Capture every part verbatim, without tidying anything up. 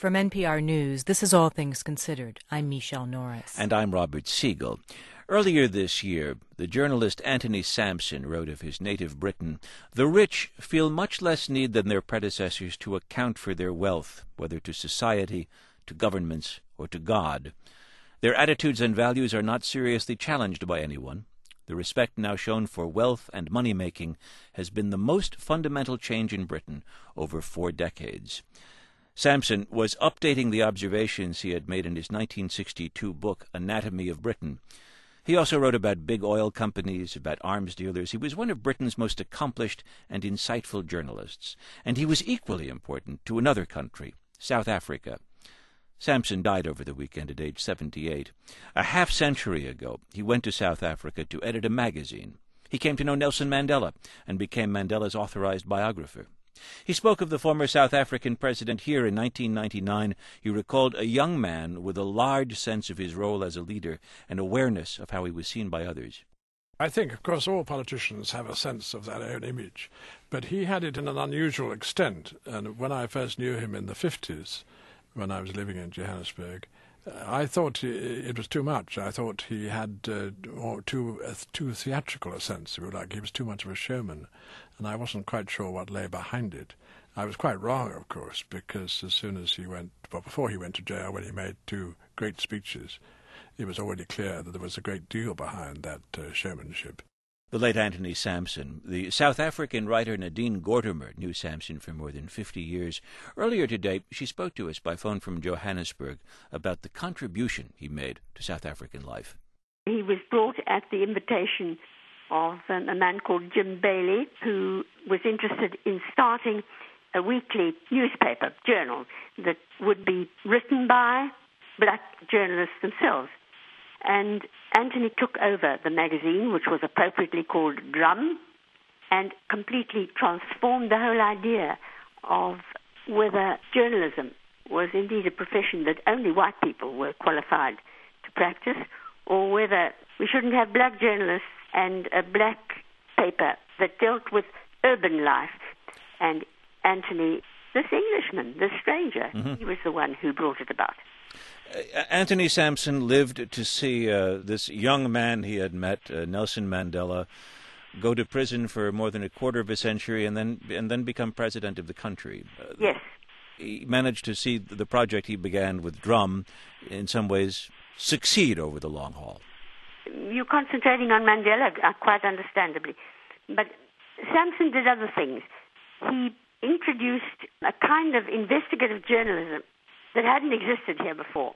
From N P R News, this is All Things Considered. I'm Michelle Norris. And I'm Robert Siegel. Earlier this year, the journalist Anthony Sampson wrote of his native Britain, "The rich feel much less need than their predecessors to account for their wealth, whether to society, to governments, or to God. Their attitudes and values are not seriously challenged by anyone. The respect now shown for wealth and money-making has been the most fundamental change in Britain over four decades." Sampson was updating the observations he had made in his nineteen sixty-two book, Anatomy of Britain. He also wrote about big oil companies, about arms dealers. He was one of Britain's most accomplished and insightful journalists, and he was equally important to another country, South Africa. Sampson died over the weekend at age seventy-eight. A half-century ago, he went to South Africa to edit a magazine. He came to know Nelson Mandela and became Mandela's authorized biographer. He spoke of the former South African president here in nineteen ninety-nine. He recalled a young man with a large sense of his role as a leader and awareness of how he was seen by others. I think, of course, all politicians have a sense of their own image, but he had it in an unusual extent. And when I first knew him in the fifties, when I was living in Johannesburg, I thought it was too much. I thought he had uh, or too uh, too theatrical a sense, if you like. He was too much of a showman, and I wasn't quite sure what lay behind it. I was quite wrong, of course, because as soon as he went, well, before he went to jail, when he made two great speeches, it was already clear that there was a great deal behind that uh, showmanship. The late Anthony Sampson. The South African writer Nadine Gordimer knew Sampson for more than fifty years. Earlier today, she spoke to us by phone from Johannesburg about the contribution he made to South African life. He was brought at the invitation of um, a man called Jim Bailey, who was interested in starting a weekly newspaper, journal, that would be written by black journalists themselves. And Anthony took over the magazine, which was appropriately called Drum, and completely transformed the whole idea of whether journalism was indeed a profession that only white people were qualified to practice, or whether we shouldn't have black journalists and a black paper that dealt with urban life. And Anthony, this Englishman, this stranger, mm-hmm. he was the one who brought it about. Uh, Anthony Sampson lived to see uh, this young man he had met, uh, Nelson Mandela, go to prison for more than a quarter of a century and then and then become president of the country. Uh, yes. He managed to see the project he began with Drum, in some ways, succeed over the long haul. You're concentrating on Mandela, uh, quite understandably. But Sampson did other things. He introduced a kind of investigative journalism that hadn't existed here before.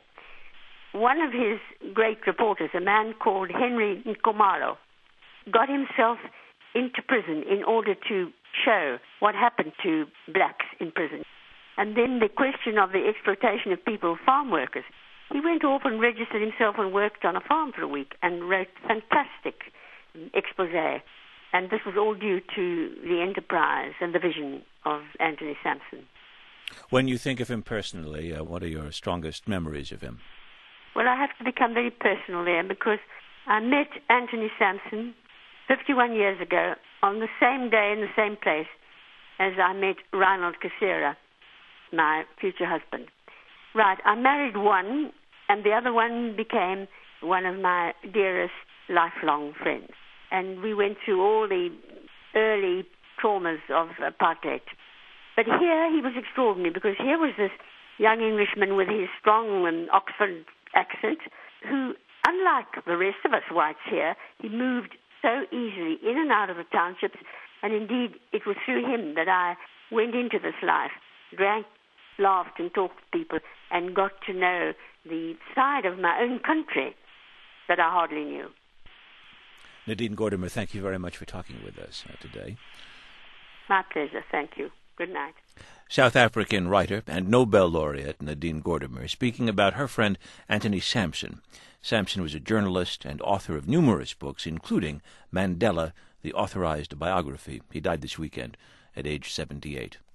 One of his great reporters, a man called Henry Nkomalo, got himself into prison in order to show what happened to blacks in prison. And then the question of the exploitation of people, farm workers. He went off and registered himself and worked on a farm for a week and wrote fantastic expose. And this was all due to the enterprise and the vision of Anthony Sampson. When you think of him personally, uh, what are your strongest memories of him? Well, I have to become very personal there because I met Anthony Sampson fifty-one years ago on the same day in the same place as I met Reinald Kassera, my future husband. Right, I married one, and the other one became one of my dearest lifelong friends. And we went through all the early traumas of apartheid. But here he was extraordinary because here was this young Englishman with his strong and Oxford accent who, unlike the rest of us whites here, he moved so easily in and out of the townships. And indeed, it was through him that I went into this life, drank, laughed and talked to people and got to know the side of my own country that I hardly knew. Nadine Gordimer, thank you very much for talking with us uh, today. My pleasure. Thank you. Good night. South African writer and Nobel laureate Nadine Gordimer speaking about her friend Anthony Sampson. Sampson was a journalist and author of numerous books, including Mandela, the authorized biography. He died this weekend at age seventy-eight.